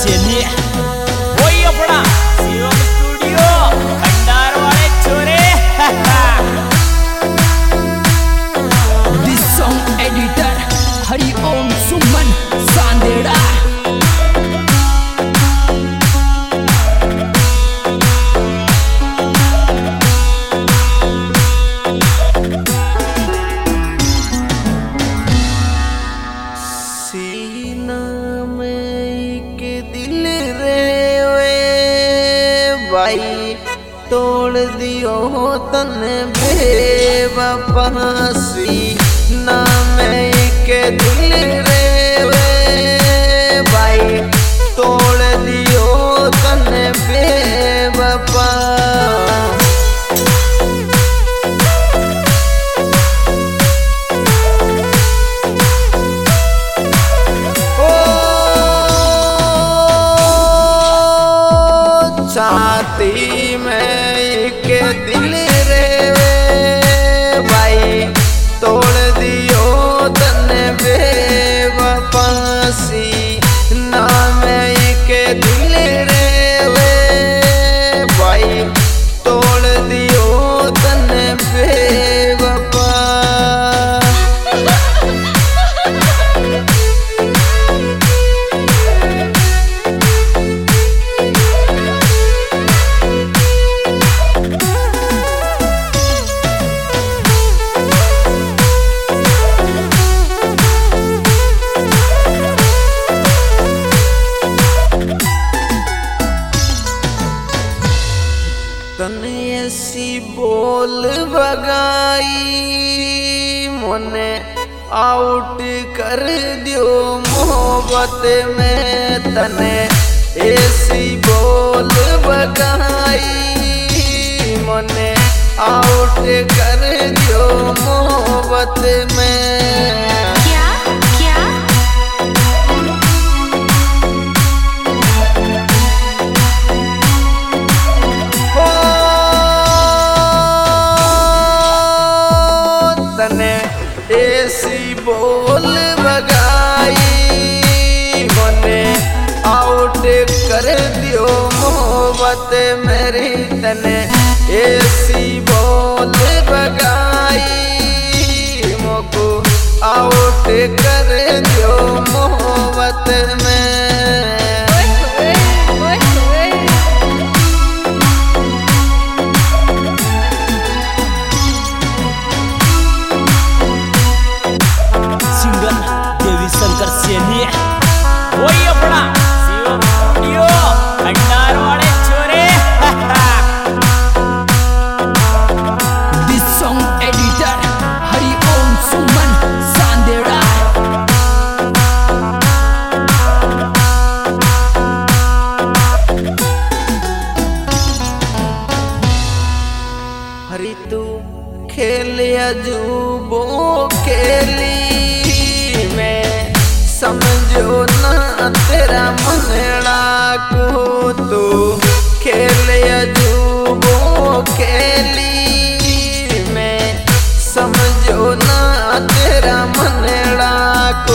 सेनी वही अपना शिवम स्टूडियो भंडार वाले छोरे। This song editor Hariom Suman Sandera. तोड़ दियो तने बेवफासी नाम के दिल रे वे भाई तोड़ दियो तने बेवफा। छाती में के दिल रे भाई तोड़ दियो तने बेवफासी नाम के दिल रे भाई तोड़ दियो तने बेवफा। तने ऐसी बोल बगाई मोने आउट कर दियो मोहब्बत में। तने ऐसी बोल बगाई मोने आउट कर दियो मोहब्बत में। तने ऐसी बोल बगाई मने आउट कर दियो मोहब्बत मेरी। तने ऐसी बोल बगाई मोको आउट कर दियो मोहब्बत में। सेनी वही अपना शिवम स्टूडियो भंडार वाले छोरे। This song editor Hariom Suman Sandera. हरी तू खेल अजूबो खेली मैं समझो ना तेरा मनड़ा को तू खेल अजूबो खेली मैं समझो ना तेरा मनड़ा को।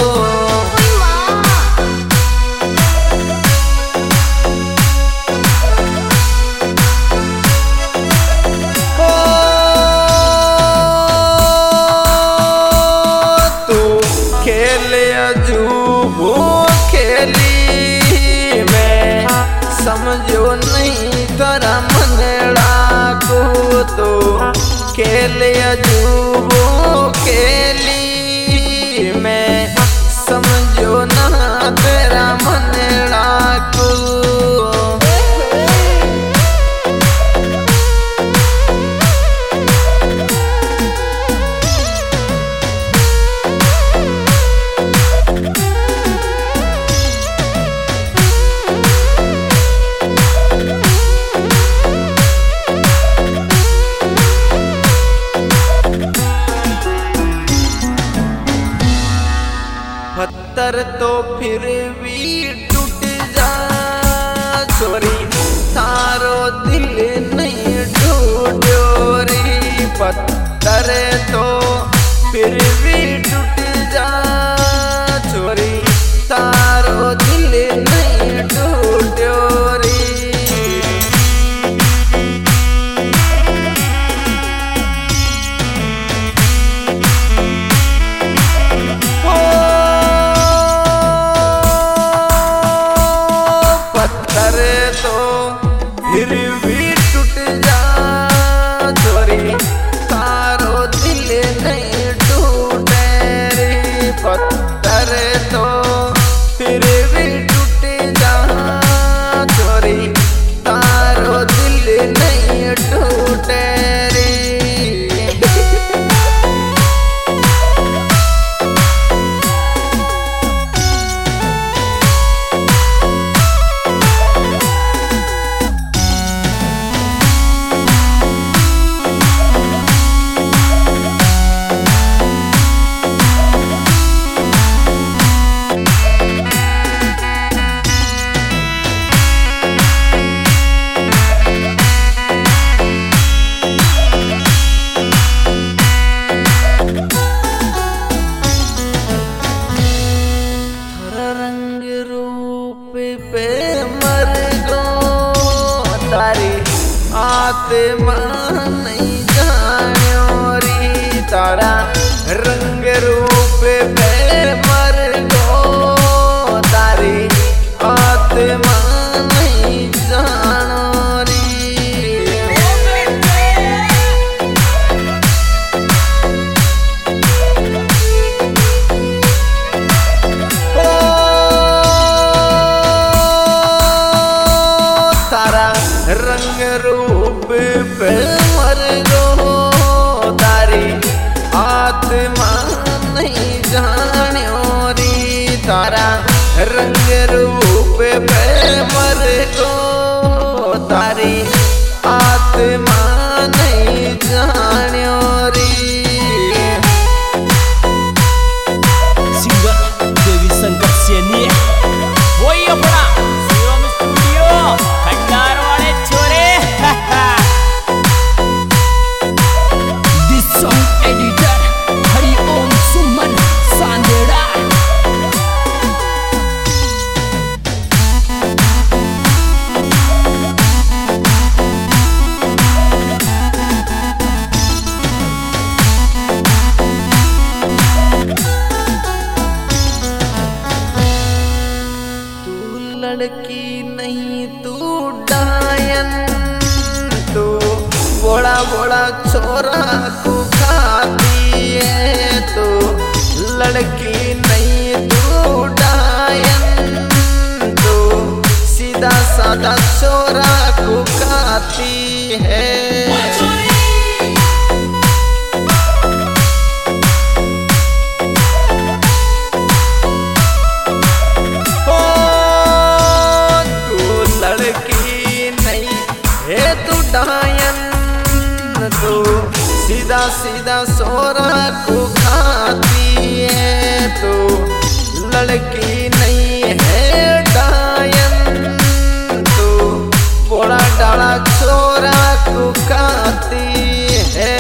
अजूबो खेली मैं समझो नहीं तेरा मनड़ा को तो खेल अजूबो खेली मैं समझो ना तेरा मनड़ा को। पत्थर तो फिर भी टूट जा छोरी थारो दिल नहीं टूटो री। पत्थर तो फिर भी टूट जा छोरी तारो दिल नहीं छोरा को खाती है तो लड़की नहीं तू डायन तो सीधा साधा छोरा को खाती है। तो सीधा सीधा सोरा को खाती है तो लड़की नहीं है डायन तो बड़ा डाला छोरा को खाती है।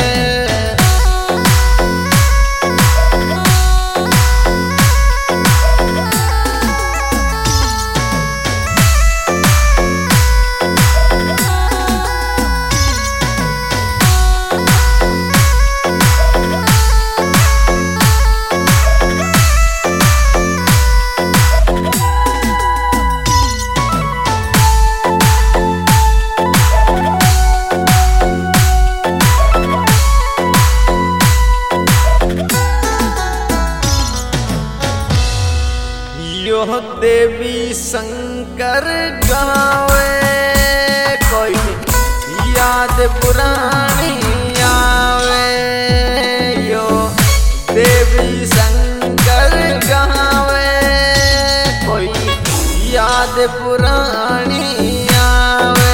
देवी शंकर गावे कोई याद पुरानी आवे यो देवी शंकर गावे कोई याद पुरानी आवे।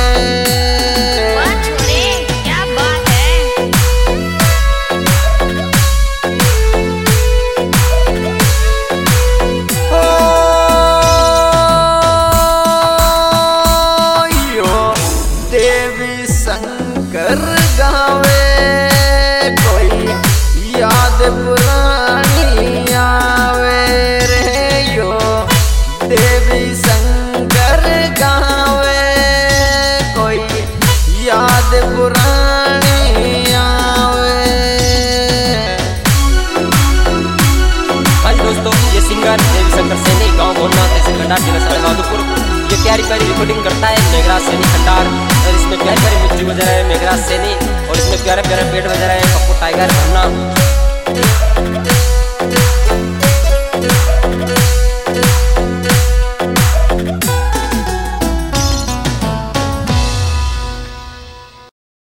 क्या बात है। शंकर गावे कोई याद पुरानी आवे रे यो देवी शंकर गावे कोई याद पुरानी आवे। हाँ दोस्तों, ये सिंगर देवी शंकर सैनी गाँव भोलना तहसील खंडार जिला सवाईमाधोपुर। ये प्यारी प्यारी रिकॉर्डिंग करता है मेघराज सैनी खंडार और इसमें प्यारी प्यारी म्यूजिक बजा रहा है मेघराज सैनी और इसमें प्यारा प्यारा पेट बजा रहा है पप्पू टाइगर भरना।